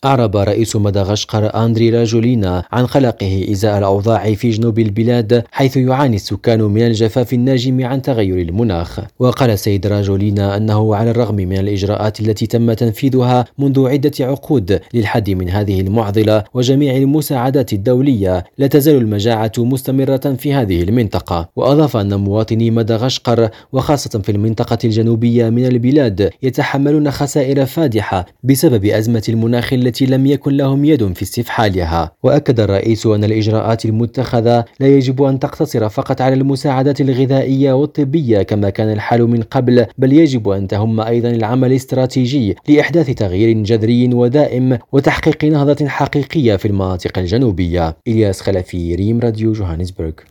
أعرب رئيس مدغشقر أندري راجولينا عن قلقه إزاء الأوضاع في جنوب البلاد، حيث يعاني السكان من الجفاف الناجم عن تغير المناخ. وقال السيد راجولينا أنه على الرغم من الإجراءات التي تم تنفيذها منذ عدة عقود للحد من هذه المعضلة وجميع المساعدات الدولية، لا تزال المجاعة مستمرة في هذه المنطقة. وأضاف أن مواطني مدغشقر وخاصة في المنطقة الجنوبية من البلاد يتحملون خسائر فادحة بسبب أزمة المناخ التي لم يكن لهم يد في استفحالها. وأكد الرئيس أن الإجراءات المتخذة لا يجب أن تقتصر فقط على المساعدات الغذائية والطبية كما كان الحال من قبل، بل يجب أن تهم أيضا العمل الاستراتيجي لإحداث تغيير جذري ودائم وتحقيق نهضة حقيقية في المناطق الجنوبية. إلياس خلفي، ريم راديو، جوهانسبرغ.